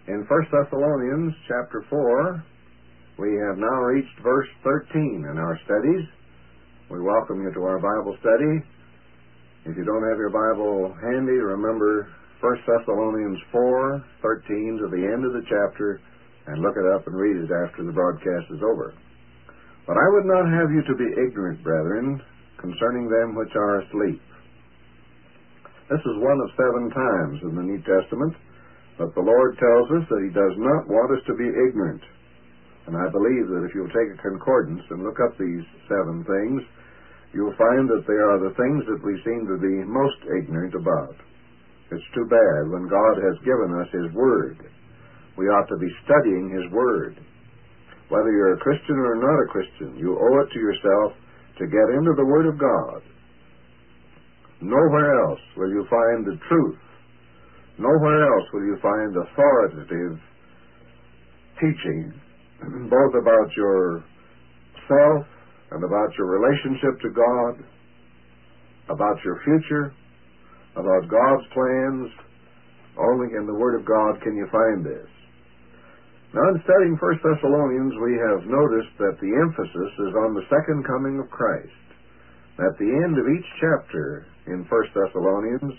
In 1 Thessalonians chapter 4, we have now reached verse 13 in our studies. We welcome you to our Bible study. If you don't have your Bible handy, remember 1 Thessalonians 4:13 to the end of the chapter, and look it up and read it after the broadcast is over. But I would not have you to be ignorant, brethren, concerning them which are asleep. This is one of 7 times in the New Testament, but the Lord tells us that He does not want us to be ignorant. And I believe that if you'll take a concordance and look up these 7 things, you'll find that they are the things that we seem to be most ignorant about. It's too bad. When God has given us His Word, we ought to be studying His Word. Whether you're a Christian or not a Christian, you owe it to yourself to get into the Word of God. Nowhere else will you find the truth. Nowhere else will you find authoritative teaching, both about yourself and about your relationship to God, about your future, about God's plans. Only in the Word of God can you find this. Now, in studying 1 Thessalonians, we have noticed that the emphasis is on the second coming of Christ. At the end of each chapter in 1 Thessalonians,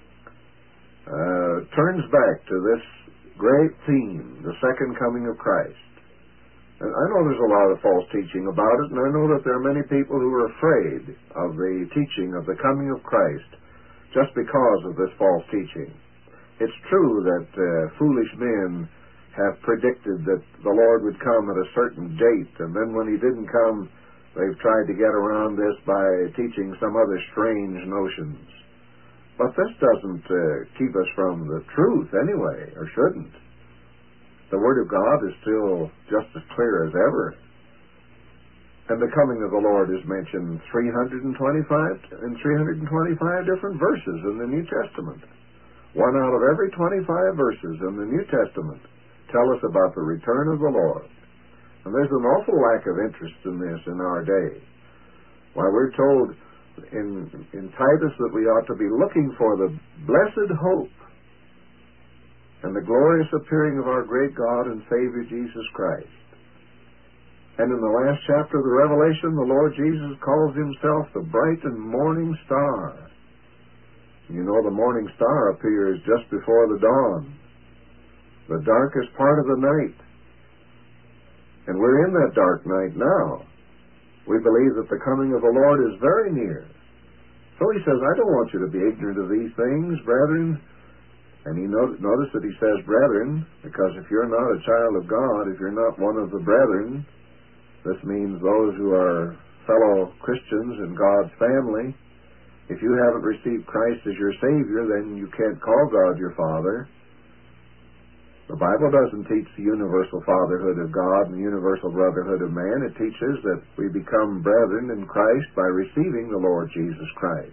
turns back to this great theme, the second coming of Christ. And I know there's a lot of false teaching about it, and I know that there are many people who are afraid of the teaching of the coming of Christ just because of this false teaching. It's true that foolish men have predicted that the Lord would come at a certain date, and then when He didn't come, they've tried to get around this by teaching some other strange notions. But this doesn't keep us from the truth anyway, or shouldn't. The Word of God is still just as clear as ever. And the coming of the Lord is mentioned 325 different verses in the New Testament. 1 out of every 25 verses in the New Testament tell us about the return of the Lord. And there's an awful lack of interest in this in our day. Why, we're told in Titus that we ought to be looking for the blessed hope and the glorious appearing of our great God and Savior Jesus Christ. And in the last chapter of the Revelation, the Lord Jesus calls Himself the bright and morning star. You know, the morning star appears just before the dawn, the darkest part of the night. And we're in that dark night now. We believe that the coming of the Lord is very near. So He says, I don't want you to be ignorant of these things, brethren. And you notice that He says brethren, because if you're not a child of God, if you're not one of the brethren, this means those who are fellow Christians in God's family. If you haven't received Christ as your Savior, then you can't call God your Father. The Bible doesn't teach the universal fatherhood of God and the universal brotherhood of man. It teaches that we become brethren in Christ by receiving the Lord Jesus Christ.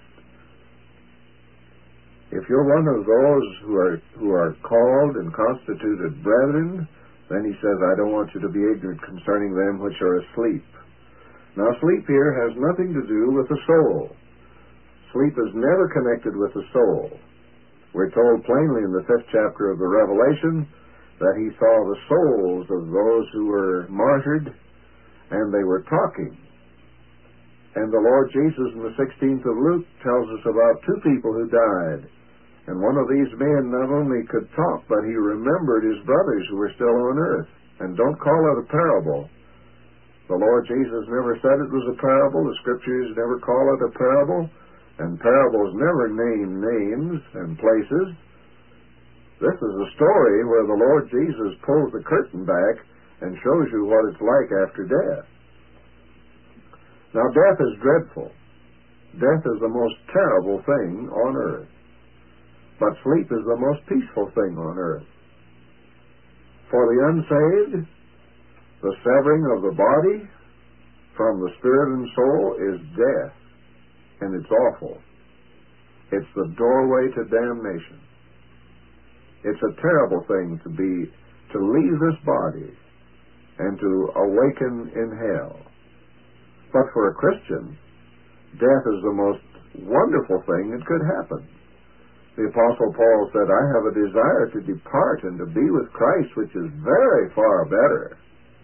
If you're one of those who are called and constituted brethren, then He says, I don't want you to be ignorant concerning them which are asleep. Now, sleep here has nothing to do with the soul. Sleep is never connected with the soul. We're told plainly in the 5th chapter of the Revelation that He saw the souls of those who were martyred, and they were talking. And the Lord Jesus in the 16th of Luke tells us about 2 people who died. And one of these men not only could talk, but he remembered his brothers who were still on earth. And don't call it a parable. The Lord Jesus never said it was a parable. The Scriptures never call it a parable. And parables never name names and places. This is a story where the Lord Jesus pulls the curtain back and shows you what it's like after death. Now, death is dreadful. Death is the most terrible thing on earth. But sleep is the most peaceful thing on earth. For the unsaved, the severing of the body from the spirit and soul is death. And it's awful. It's the doorway to damnation. It's a terrible thing to leave this body and to awaken in hell. But for a Christian, death is the most wonderful thing that could happen. The Apostle Paul said, I have a desire to depart and to be with Christ, which is very far better.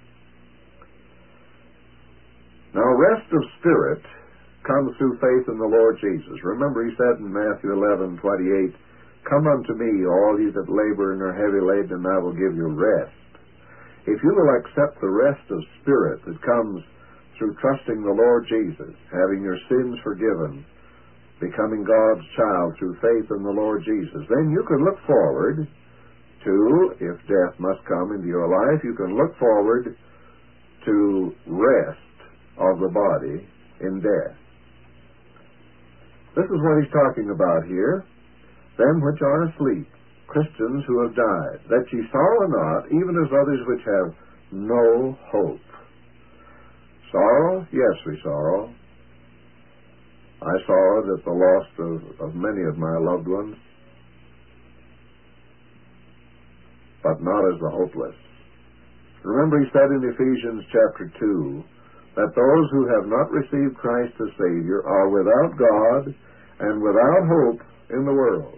Now, rest of spirit comes through faith in the Lord Jesus. Remember, he said in Matthew 11:28, Come unto me, all ye that labor and are heavy laden, and I will give you rest. If you will accept the rest of spirit that comes through trusting the Lord Jesus, having your sins forgiven, becoming God's child through faith in the Lord Jesus, then you can look forward to, if death must come into your life, you can look forward to rest of the body in death. This is what he's talking about here. Them which are asleep, Christians who have died, that ye sorrow not, even as others which have no hope. Sorrow? Yes, we sorrow. I sorrowed at the loss of many of my loved ones, but not as the hopeless. Remember, he said in Ephesians chapter 2, that those who have not received Christ as Savior are without God and without hope in the world.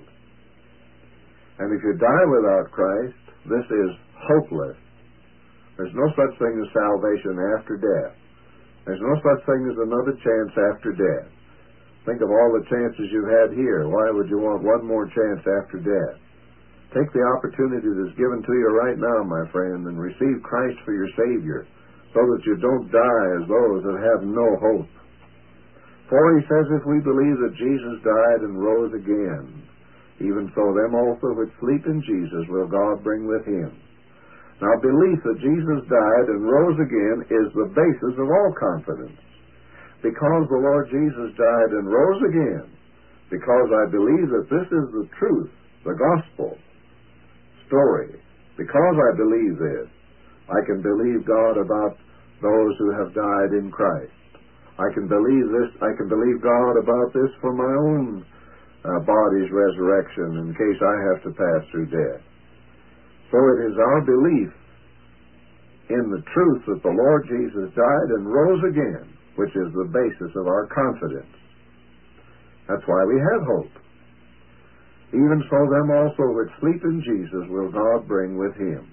And if you die without Christ, this is hopeless. There's no such thing as salvation after death. There's no such thing as another chance after death. Think of all the chances you've had here. Why would you want one more chance after death? Take the opportunity that's given to you right now, my friend, and receive Christ for your Savior, so that you don't die as those that have no hope. For he says, if we believe that Jesus died and rose again, even so them also which sleep in Jesus will God bring with him. Now, belief that Jesus died and rose again is the basis of all confidence. Because the Lord Jesus died and rose again, because I believe that this is the truth, the gospel story, because I believe this, I can believe God about those who have died in Christ. I can believe this. I can believe God about this for my own body's resurrection in case I have to pass through death. So it is our belief in the truth that the Lord Jesus died and rose again, which is the basis of our confidence. That's why we have hope. Even so them also which sleep in Jesus will God bring with him.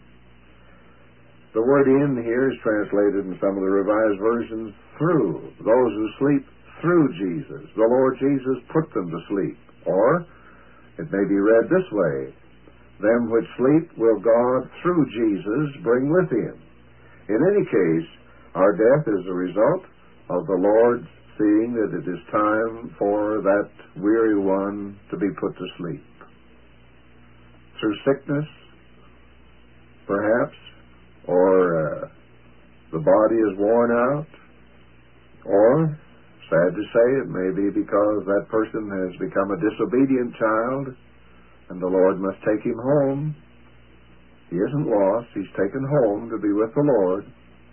The word in here is translated in some of the Revised Versions through. Those who sleep through Jesus. The Lord Jesus put them to sleep. Or, it may be read this way, them which sleep will God through Jesus bring with him. In any case, our death is a result of the Lord seeing that it is time for that weary one to be put to sleep. Through sickness, perhaps, or the body is worn out, or, sad to say, it may be because that person has become a disobedient child and the Lord must take him home. He isn't lost. He's taken home to be with the Lord.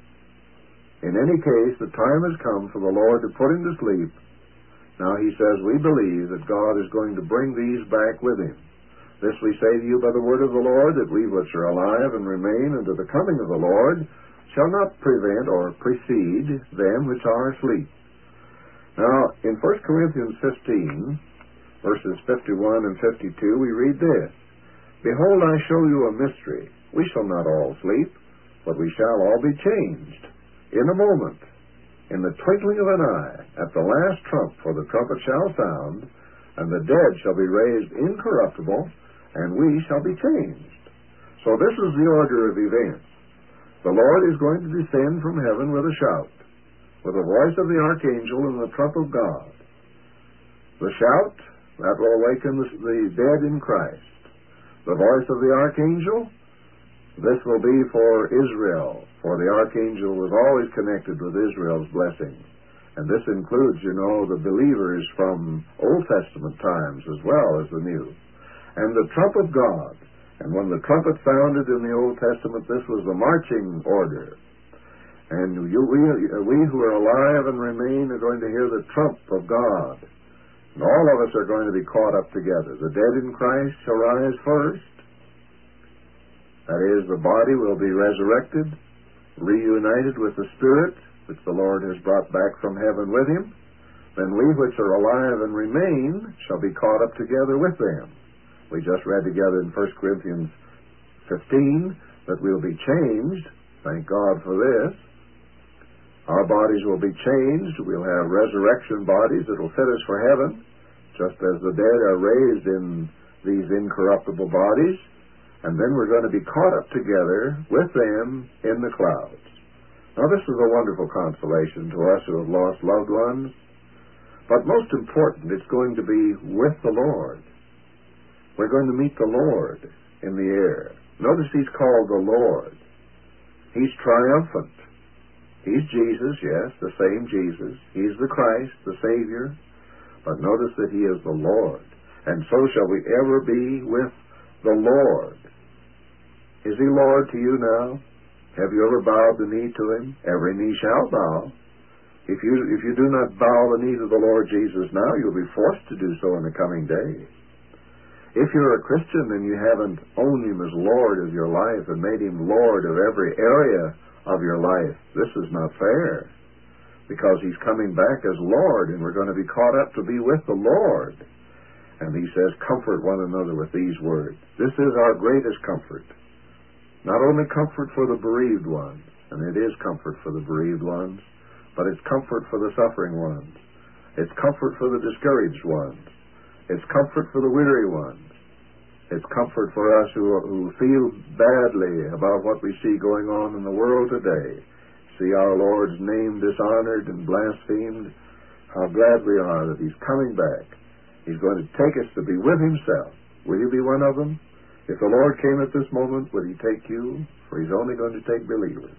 In any case, the time has come for the Lord to put him to sleep. Now he says, we believe that God is going to bring these back with him. This we say to you by the word of the Lord, that we which are alive and remain unto the coming of the Lord shall not prevent or precede them which are asleep. Now, in 1 Corinthians 15, verses 51 and 52, we read this, Behold, I show you a mystery. We shall not all sleep, but we shall all be changed. In a moment, in the twinkling of an eye, at the last trump, for the trumpet shall sound, and the dead shall be raised incorruptible, and we shall be changed. So this is the order of events. The Lord is going to descend from heaven with a shout, with the voice of the archangel and the trump of God. The shout, that will awaken the dead in Christ. The voice of the archangel, this will be for Israel, for the archangel was always connected with Israel's blessing. And this includes, the believers from Old Testament times as well as the New. And the trump of God. And when the trumpet sounded in the Old Testament, this was the marching order. And we who are alive and remain are going to hear the trump of God. And all of us are going to be caught up together. The dead in Christ shall rise first. That is, the body will be resurrected, reunited with the Spirit, which the Lord has brought back from heaven with him. Then we which are alive and remain shall be caught up together with them. We just read together in 1 Corinthians 15 that we'll be changed. Thank God for this. Our bodies will be changed. We'll have resurrection bodies that will fit us for heaven, just as the dead are raised in these incorruptible bodies. And then we're going to be caught up together with them in the clouds. Now, this is a wonderful consolation to us who have lost loved ones. But most important, it's going to be with the Lord. We're going to meet the Lord in the air. Notice he's called the Lord. He's triumphant. He's Jesus, yes, the same Jesus. He's the Christ, the Savior. But notice that he is the Lord. And so shall we ever be with the Lord. Is he Lord to you now? Have you ever bowed the knee to him? Every knee shall bow. If you do not bow the knee to the Lord Jesus now, you'll be forced to do so in the coming day. If you're a Christian and you haven't owned him as Lord of your life and made him Lord of every area of your life, this is not fair, because he's coming back as Lord, and we're going to be caught up to be with the Lord. And he says, comfort one another with these words. This is our greatest comfort. Not only comfort for the bereaved ones, and it is comfort for the bereaved ones, but it's comfort for the suffering ones. It's comfort for the discouraged ones. It's comfort for the weary ones. It's comfort for us who feel badly about what we see going on in the world today. See our Lord's name dishonored and blasphemed. How glad we are that he's coming back. He's going to take us to be with himself. Will you be one of them? If the Lord came at this moment, would he take you? For he's only going to take believers.